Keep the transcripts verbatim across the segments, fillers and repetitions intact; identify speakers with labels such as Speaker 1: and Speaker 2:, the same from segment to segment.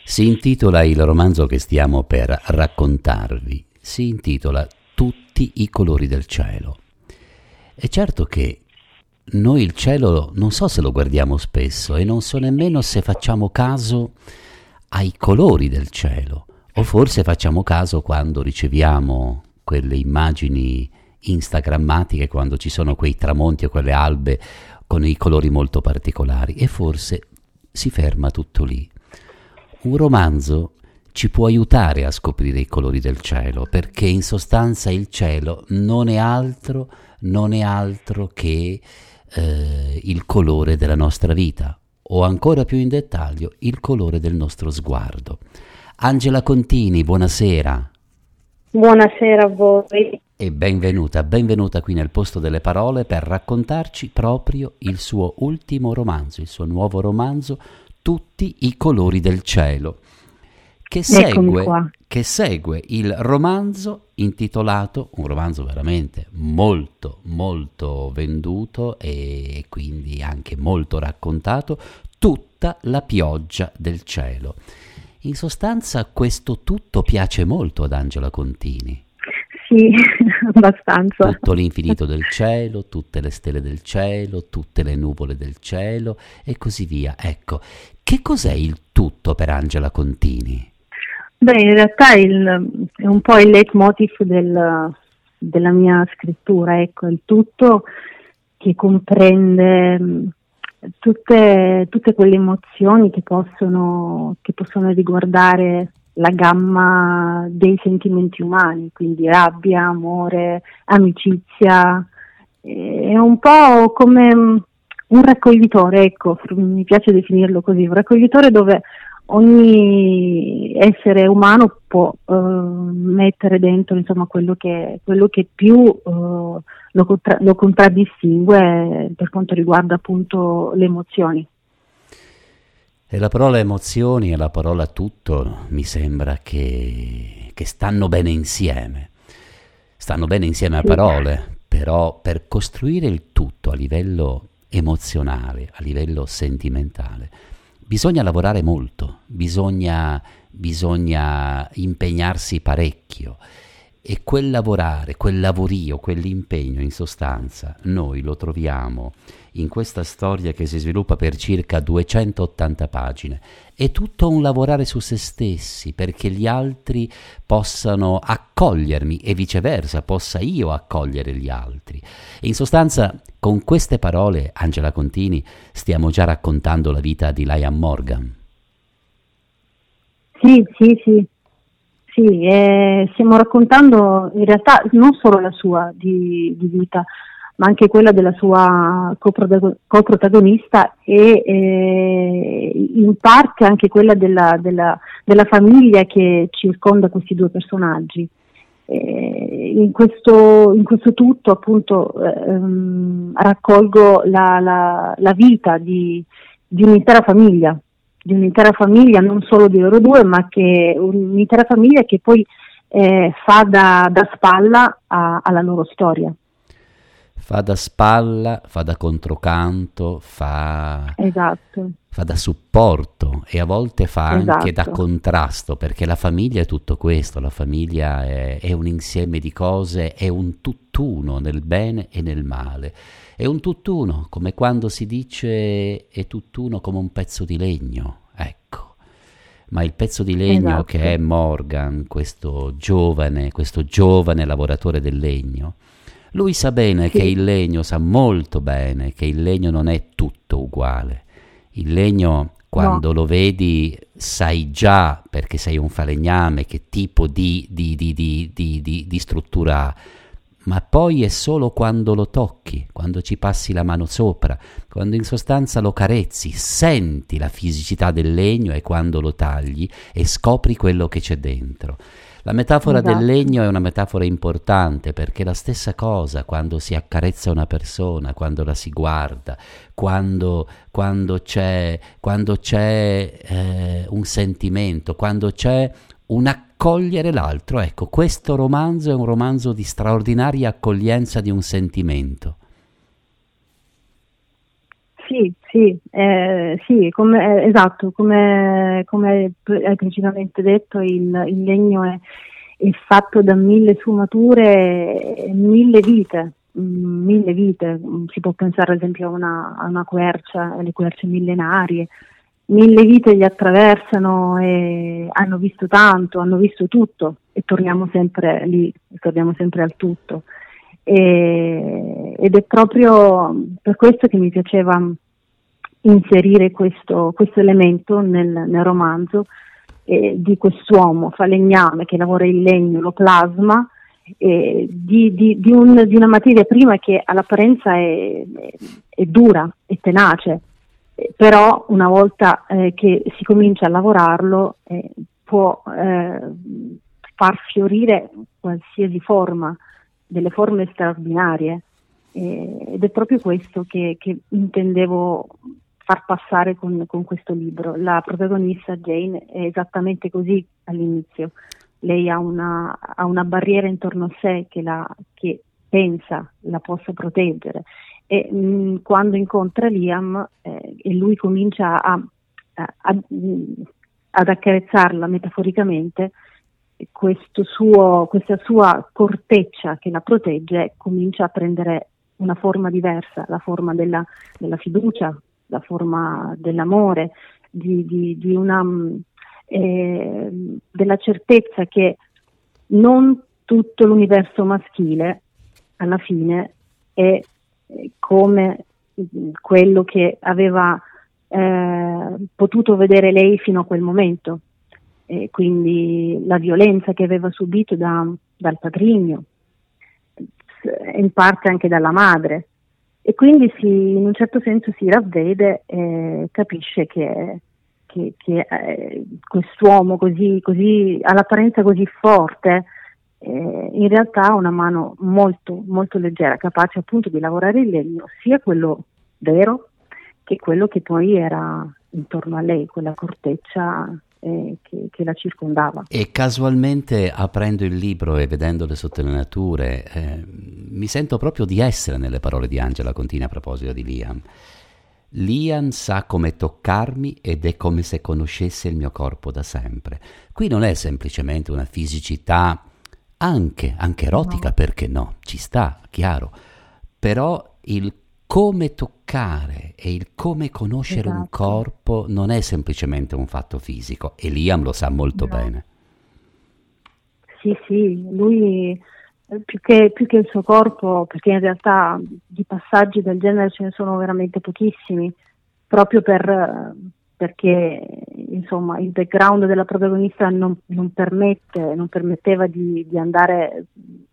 Speaker 1: Si intitola il romanzo che stiamo per raccontarvi, si intitola Tutti i colori del cielo. È certo che noi il cielo non so se lo guardiamo spesso e non so nemmeno se facciamo caso ai colori del cielo, o forse facciamo caso quando riceviamo quelle immagini instagrammatiche, quando ci sono quei tramonti o quelle albe con i colori molto particolari, e forse si ferma tutto lì. Un romanzo ci può aiutare a scoprire i colori del cielo, perché in sostanza il cielo non è altro, non è altro che eh, il colore della nostra vita, o ancora più in dettaglio, il colore del nostro sguardo. Angela Contini, buonasera.
Speaker 2: Buonasera a voi.
Speaker 1: E benvenuta, benvenuta qui nel Posto delle Parole per raccontarci proprio il suo ultimo romanzo, il suo nuovo romanzo, Tutti i colori del cielo, che segue, che segue il romanzo intitolato, un romanzo veramente molto molto venduto e quindi anche molto raccontato, Tutta la pioggia del cielo. In sostanza questo tutto piace molto ad Angela Contini.
Speaker 2: Sì, abbastanza.
Speaker 1: Tutto l'infinito del cielo, tutte le stelle del cielo, tutte le nuvole del cielo e così via. Ecco, che cos'è il tutto per Angela Contini?
Speaker 2: Beh, in realtà il, è un po' il leitmotiv del, della mia scrittura, ecco, il tutto che comprende mh, tutte, tutte quelle emozioni che possono, che possono riguardare la gamma dei sentimenti umani, quindi rabbia, amore, amicizia. È un po' come un raccoglitore, ecco, mi piace definirlo così, un raccoglitore dove ogni essere umano può uh, mettere dentro, insomma, quello che, quello che più uh, lo, contra- lo contraddistingue per quanto riguarda appunto le emozioni.
Speaker 1: E la parola emozioni e la parola tutto mi sembra che, che stanno bene insieme, stanno bene insieme a parole, però per costruire il tutto a livello emozionale, a livello sentimentale, bisogna lavorare molto, bisogna, bisogna impegnarsi parecchio, e quel lavorare, quel lavorio, quell'impegno in sostanza noi lo troviamo in questa storia che si sviluppa per circa duecentottanta pagine. È tutto un lavorare su se stessi perché gli altri possano accogliermi e viceversa, possa io accogliere gli altri. E in sostanza con queste parole, Angela Contini, stiamo già raccontando la vita di Liam Morgan.
Speaker 2: Sì, sì, sì. Sì, eh, stiamo raccontando in realtà non solo la sua di, di vita, ma anche quella della sua coprotago- coprotagonista e eh, in parte anche quella della, della, della famiglia che circonda questi due personaggi. Eh, in, questo, in questo tutto appunto ehm, raccolgo la, la, la vita di, di un'intera famiglia. di un'intera famiglia, non solo di loro due, ma che un'intera famiglia che poi eh, fa da, da spalla a, alla loro storia.
Speaker 1: Fa da spalla, fa da controcanto, fa,
Speaker 2: esatto.
Speaker 1: fa da supporto e a volte fa anche
Speaker 2: esatto.
Speaker 1: da contrasto, perché la famiglia è tutto questo, la famiglia è, è un insieme di cose, è un tutt'uno nel bene e nel male. È un tutt'uno, come quando si dice è tutt'uno come un pezzo di legno, ecco. Ma il pezzo di legno
Speaker 2: esatto.
Speaker 1: che è Morgan, questo giovane, questo giovane lavoratore del legno, lui sa bene
Speaker 2: sì.
Speaker 1: che il legno, sa molto bene che il legno non è tutto uguale. Il legno, quando
Speaker 2: no.
Speaker 1: lo vedi, sai già, perché sei un falegname, che tipo di, di, di, di, di, di, di struttura ha. Ma poi è solo quando lo tocchi, quando ci passi la mano sopra, quando in sostanza lo carezzi, senti la fisicità del legno e quando lo tagli e scopri quello che c'è dentro. La metafora
Speaker 2: esatto.
Speaker 1: del legno è una metafora importante perché è la stessa cosa quando si accarezza una persona, quando la si guarda, quando, quando c'è, quando c'è eh, un sentimento, quando c'è un accogliere l'altro. Ecco, questo romanzo è un romanzo di straordinaria accoglienza di un sentimento.
Speaker 2: Sì, sì, eh, sì, come, eh, esatto, come, come hai precisamente detto, il, il legno è, è fatto da mille sfumature, e mille vite, mm, mille vite. Mm, Si può pensare ad esempio a una, a una quercia, alle querce millenarie. Mille vite li attraversano e hanno visto tanto, hanno visto tutto, e torniamo sempre lì, torniamo sempre al tutto. E, ed è proprio per questo che mi piaceva inserire questo, questo elemento nel, nel romanzo, eh, di quest'uomo falegname che lavora il legno, lo plasma, eh, di, di, di, un, di una materia prima che all'apparenza è, è, è dura, è tenace, eh, però una volta eh, che si comincia a lavorarlo eh, può eh, far fiorire qualsiasi forma, delle forme straordinarie, eh, ed è proprio questo che, che intendevo far passare con, con questo libro. La protagonista Jane è esattamente così all'inizio. Lei ha una, ha una barriera intorno a sé che, la, che pensa la possa proteggere, e mh, quando incontra Liam eh, e lui comincia a, a, a, ad accarezzarla metaforicamente, questo suo, questa sua corteccia che la protegge comincia a prendere una forma diversa, la forma della, della fiducia, la forma dell'amore, di, di, di una, eh, della certezza che non tutto l'universo maschile alla fine è come quello che aveva eh, potuto vedere lei fino a quel momento. E quindi la violenza che aveva subito da, dal patrigno, in parte anche dalla madre, e quindi si, in un certo senso si ravvede e capisce che, che, che eh, quest'uomo così, così all'apparenza così forte eh, in realtà ha una mano molto molto leggera, capace appunto di lavorare il legno, sia quello vero che quello che poi era intorno a lei, quella corteccia Eh, che, che la circondava.
Speaker 1: E casualmente, aprendo il libro e vedendo le sottolineature, eh, mi sento proprio di essere nelle parole di Angela Contini a proposito di Liam. Liam sa come toccarmi ed è come se conoscesse il mio corpo da sempre. Qui non è semplicemente una fisicità, anche, anche erotica, no. Perché no? Ci sta, chiaro. Però il come toccare e il come conoscere esatto. un corpo non è semplicemente un fatto fisico, e Liam lo sa molto no. bene.
Speaker 2: Sì, sì, lui più che, più che il suo corpo, perché in realtà di passaggi del genere ce ne sono veramente pochissimi, proprio per, perché insomma il background della protagonista non, non permette, non permetteva di, di andare,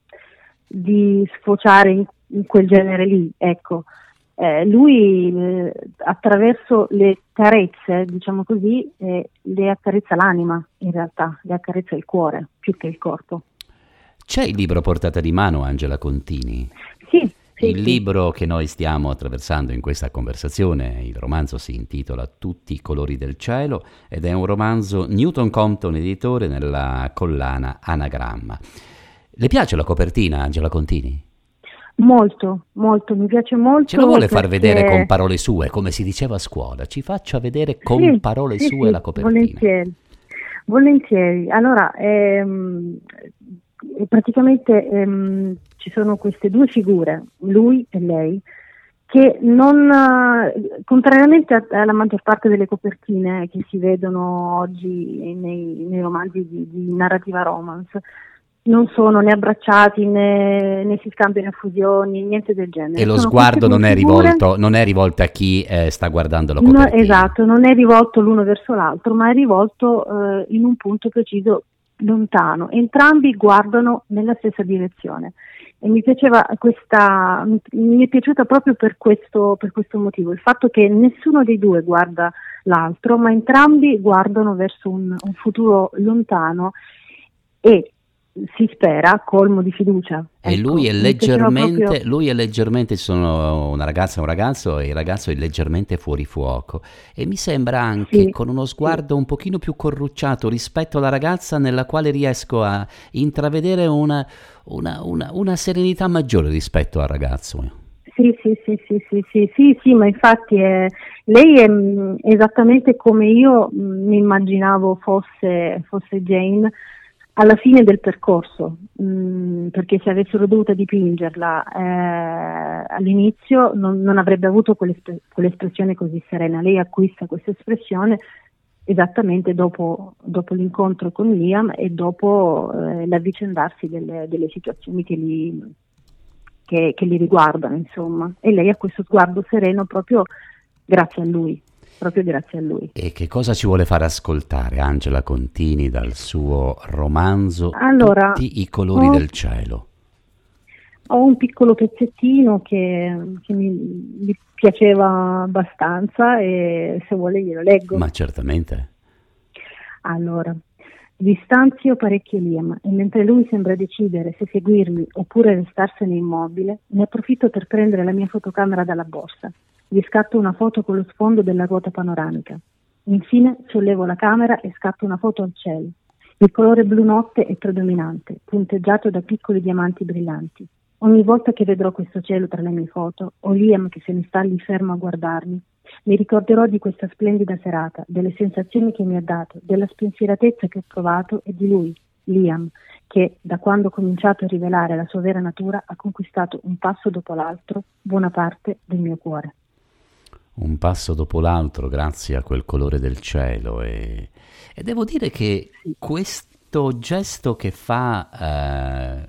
Speaker 2: di sfociare in, in quel genere lì, ecco. Eh, lui eh, attraverso le carezze, diciamo così, eh, le accarezza l'anima, in realtà, le accarezza il cuore più che il corpo.
Speaker 1: C'è il libro portata di mano, Angela Contini?
Speaker 2: Sì. Sì,
Speaker 1: il
Speaker 2: sì.
Speaker 1: libro che noi stiamo attraversando in questa conversazione, il romanzo si intitola Tutti i colori del cielo ed è un romanzo Newton Compton editore nella collana Anagramma. Le piace la copertina, Angela Contini?
Speaker 2: Molto, molto, mi piace molto.
Speaker 1: Ce lo vuole
Speaker 2: perché...
Speaker 1: far vedere con parole sue, come si diceva a scuola? Ci faccia vedere con
Speaker 2: sì,
Speaker 1: parole
Speaker 2: sì,
Speaker 1: sue
Speaker 2: sì,
Speaker 1: la copertina.
Speaker 2: Volentieri, volentieri. Allora, ehm, praticamente ehm, ci sono queste due figure, lui e lei, che non, contrariamente alla maggior parte delle copertine che si vedono oggi nei, nei romanzi di, di narrativa romance, non sono né abbracciati né, né si scambiano effusioni, niente del genere.
Speaker 1: E lo
Speaker 2: sono
Speaker 1: sguardo non è,
Speaker 2: figure...
Speaker 1: rivolto, non è rivolto a chi eh, sta guardando la copertina.
Speaker 2: No, esatto, non è rivolto l'uno verso l'altro, ma è rivolto eh, in un punto preciso, lontano. Entrambi guardano nella stessa direzione. E mi piaceva questa, mi è piaciuta proprio per questo, per questo motivo, il fatto che nessuno dei due guarda l'altro, ma entrambi guardano verso un, un futuro lontano e si spera colmo di fiducia.
Speaker 1: E
Speaker 2: ecco,
Speaker 1: lui è leggermente,
Speaker 2: proprio...
Speaker 1: lui è leggermente, sono una ragazza e un ragazzo, e il ragazzo è leggermente fuori fuoco. E mi sembra anche,
Speaker 2: sì,
Speaker 1: con uno sguardo sì. un pochino più corrucciato rispetto alla ragazza, nella quale riesco a intravedere una, una, una, una serenità maggiore rispetto al ragazzo.
Speaker 2: Sì, sì, sì, sì, sì, sì, sì, sì, ma infatti è, lei è mh, esattamente come io mh, mi immaginavo fosse, fosse Jane alla fine del percorso, mh, perché se avessero dovuto dipingerla eh, all'inizio non, non avrebbe avuto quell'espre- quell'espressione così serena. Lei acquista questa espressione esattamente dopo, dopo l'incontro con Liam e dopo eh, l'avvicendarsi delle, delle situazioni che li Che, che li riguardano, insomma, e lei ha questo sguardo sereno proprio grazie a lui, proprio grazie a lui.
Speaker 1: E che cosa ci vuole far ascoltare Angela Contini dal suo romanzo
Speaker 2: Allora,
Speaker 1: Tutti i colori
Speaker 2: ho,
Speaker 1: del cielo?
Speaker 2: ho un piccolo pezzettino che, che mi, mi piaceva abbastanza e se vuole glielo leggo.
Speaker 1: Ma certamente.
Speaker 2: Allora, distanzio parecchio Liam e mentre lui sembra decidere se seguirmi oppure restarsene immobile, ne approfitto per prendere la mia fotocamera dalla borsa. Gli scatto una foto con lo sfondo della ruota panoramica. Infine sollevo la camera e scatto una foto al cielo. Il colore blu notte è predominante, punteggiato da piccoli diamanti brillanti. Ogni volta che vedrò questo cielo tra le mie foto, o Liam che se ne sta lì fermo a guardarmi, mi ricorderò di questa splendida serata, delle sensazioni che mi ha dato, della spensieratezza che ho provato e di lui, Liam, che da quando ho cominciato a rivelare la sua vera natura ha conquistato un passo dopo l'altro buona parte del mio cuore.
Speaker 1: Un passo dopo l'altro grazie a quel colore del cielo e, e devo dire che questo gesto che fa eh,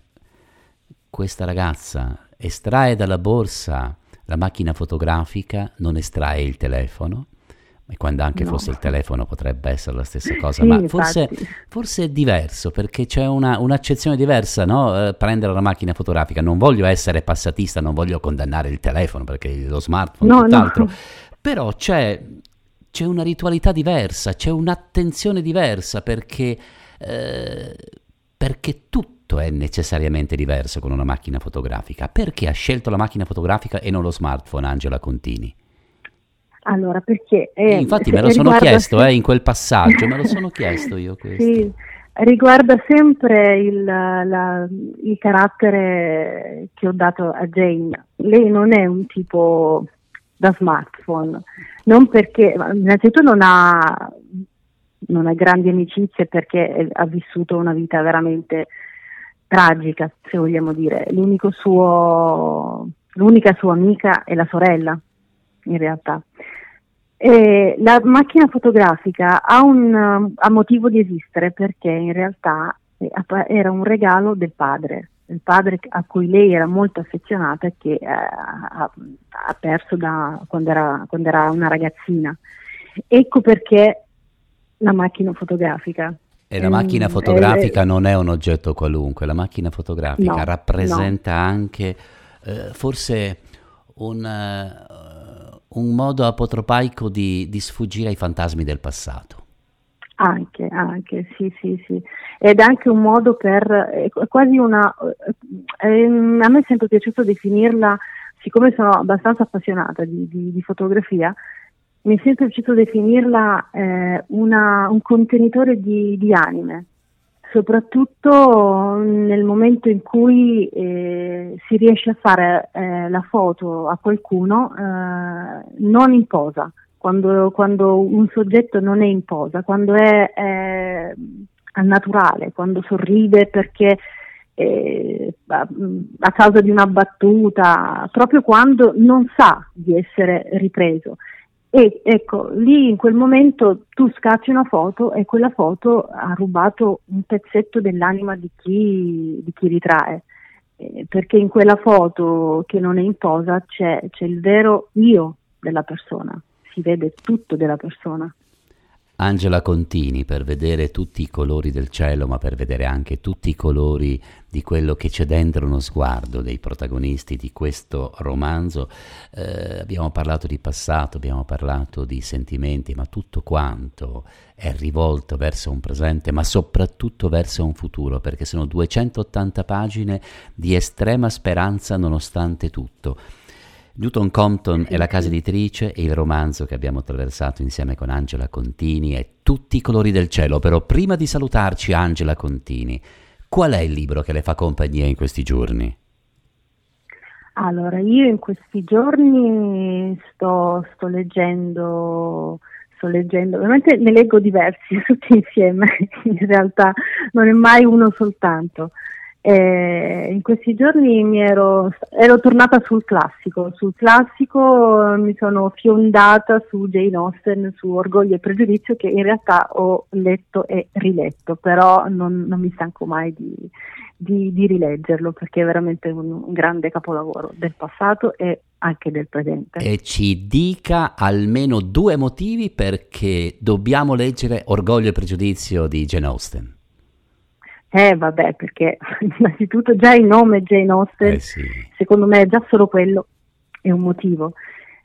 Speaker 1: questa ragazza, estrae dalla borsa la macchina fotografica, non estrae il telefono, e quando anche
Speaker 2: No.
Speaker 1: fosse il telefono potrebbe essere la stessa cosa,
Speaker 2: Sì,
Speaker 1: ma forse,
Speaker 2: infatti.
Speaker 1: forse è diverso perché c'è una, un'accezione diversa, no? Eh, prendere la macchina fotografica, non voglio essere passatista, non voglio condannare il telefono perché lo smartphone è
Speaker 2: No,
Speaker 1: tutt'altro,
Speaker 2: no.
Speaker 1: però c'è, c'è una ritualità diversa, c'è un'attenzione diversa perché, eh, perché tutto è necessariamente diverso con una macchina fotografica. Perché ha scelto la macchina fotografica e non lo smartphone, Angela Contini?
Speaker 2: Allora, perché
Speaker 1: E
Speaker 2: eh,
Speaker 1: infatti
Speaker 2: se-
Speaker 1: me lo sono
Speaker 2: riguarda
Speaker 1: chiesto
Speaker 2: se-
Speaker 1: eh, in quel passaggio, me lo sono chiesto io questo.
Speaker 2: Sì, riguarda sempre il, la- il carattere che ho dato a Jane. Lei non è un tipo da smartphone, non perché, innanzitutto non ha, non ha grandi amicizie perché ha vissuto una vita veramente tragica, se vogliamo dire. L'unico suo, l'unica sua amica è la sorella, in realtà. E la macchina fotografica ha un ha motivo di esistere perché in realtà eh, era un regalo del padre, il padre a cui lei era molto affezionata e che eh, ha, ha perso da quando era, quando era una ragazzina. Ecco perché la macchina fotografica.
Speaker 1: E la macchina
Speaker 2: Mm,
Speaker 1: fotografica
Speaker 2: eh,
Speaker 1: non è un oggetto qualunque, la macchina fotografica
Speaker 2: no,
Speaker 1: rappresenta anche eh, forse un, eh, un modo apotropaico di, di sfuggire ai fantasmi del passato.
Speaker 2: Anche, anche, sì, sì, sì. Ed è anche un modo per, è quasi una, eh, a me è sempre piaciuto definirla, siccome sono abbastanza appassionata di, di, di fotografia, mi è sempre piaciuto definirla eh, una, un contenitore di, di anime, soprattutto nel momento in cui eh, si riesce a fare eh, la foto a qualcuno eh, non in posa. Quando, quando un soggetto non è in posa, quando è eh, al naturale, quando sorride perché eh, a, a causa di una battuta, proprio quando non sa di essere ripreso. E ecco, lì in quel momento tu scatti una foto e quella foto ha rubato un pezzetto dell'anima di chi, di chi ritrae, eh, perché in quella foto che non è in posa c'è, c'è il vero io della persona. Si vede tutto della persona.
Speaker 1: Angela Contini, per vedere tutti i colori del cielo, ma per vedere anche tutti i colori di quello che c'è dentro uno sguardo dei protagonisti di questo romanzo. Eh, abbiamo parlato di passato, abbiamo parlato di sentimenti, ma tutto quanto è rivolto verso un presente, ma soprattutto verso un futuro, perché sono duecentottanta pagine di estrema speranza nonostante tutto. Newton Compton è la casa editrice e il romanzo che abbiamo attraversato insieme con Angela Contini è Tutti i colori del cielo. Però prima di salutarci, Angela Contini, qual è il libro che le fa compagnia in questi giorni?
Speaker 2: Allora, io in questi giorni sto, sto leggendo, sto leggendo, ovviamente ne leggo diversi tutti insieme, in realtà non è mai uno soltanto. Eh, in questi giorni mi ero, ero tornata sul classico, sul classico eh, mi sono fiondata su Jane Austen, su Orgoglio e Pregiudizio, che in realtà ho letto e riletto, però non, non mi stanco mai di, di, di rileggerlo, perché è veramente un, un grande capolavoro del passato e anche del presente.
Speaker 1: E ci dica almeno due motivi perché dobbiamo leggere Orgoglio e Pregiudizio di Jane Austen.
Speaker 2: Eh vabbè, perché innanzitutto già il nome Jane Austen,
Speaker 1: Eh sì.
Speaker 2: secondo me già solo quello è un motivo.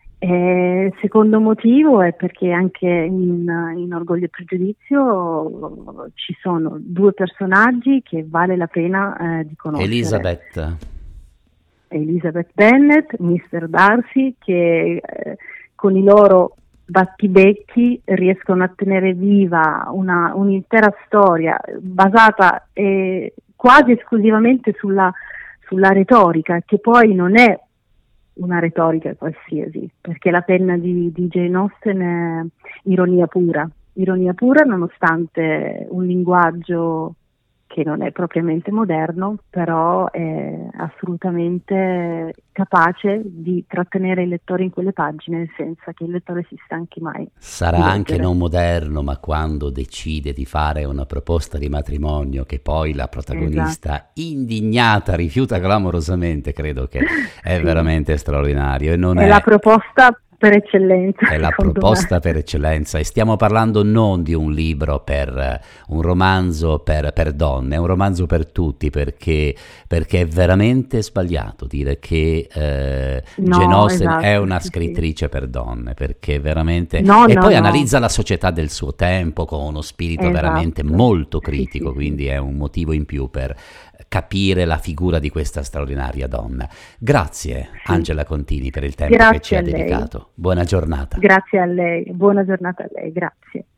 Speaker 2: Eh, secondo motivo è perché anche in, in Orgoglio e Pregiudizio ci sono due personaggi che vale la pena eh, di conoscere.
Speaker 1: Elizabeth.
Speaker 2: Elizabeth Bennet, mister Darcy, che eh, con i loro battibecchi riescono a tenere viva una, un'intera storia basata eh, quasi esclusivamente sulla, sulla retorica, che poi non è una retorica qualsiasi, perché la penna di, di Jane Austen è ironia pura, ironia pura nonostante un linguaggio che non è propriamente moderno, però è assolutamente capace di trattenere il lettore in quelle pagine senza che il lettore si stanchi mai.
Speaker 1: Sarà anche non moderno, ma quando decide di fare una proposta di matrimonio che poi la protagonista
Speaker 2: Esatto.
Speaker 1: indignata rifiuta clamorosamente, credo che è
Speaker 2: Sì.
Speaker 1: veramente straordinario. E non
Speaker 2: è,
Speaker 1: è
Speaker 2: la proposta per eccellenza.
Speaker 1: È la
Speaker 2: secondo
Speaker 1: proposta
Speaker 2: me.
Speaker 1: per eccellenza, e stiamo parlando non di un libro per eh, un romanzo per, per donne, è un romanzo per tutti, perché, perché è veramente sbagliato dire che eh,
Speaker 2: No,
Speaker 1: Jane Austen
Speaker 2: esatto,
Speaker 1: è una
Speaker 2: sì,
Speaker 1: scrittrice
Speaker 2: sì.
Speaker 1: per donne, perché veramente...
Speaker 2: No,
Speaker 1: e
Speaker 2: no,
Speaker 1: poi
Speaker 2: no.
Speaker 1: analizza la società del suo tempo con uno spirito
Speaker 2: Esatto.
Speaker 1: veramente molto
Speaker 2: Sì,
Speaker 1: critico,
Speaker 2: sì,
Speaker 1: quindi
Speaker 2: sì.
Speaker 1: è un motivo in più per capire la figura di questa straordinaria donna. Grazie
Speaker 2: Sì.
Speaker 1: Angela Contini per il tempo
Speaker 2: Grazie
Speaker 1: che ci ha
Speaker 2: a lei.
Speaker 1: dedicato. Buona giornata.
Speaker 2: Grazie a lei, buona giornata a lei, grazie.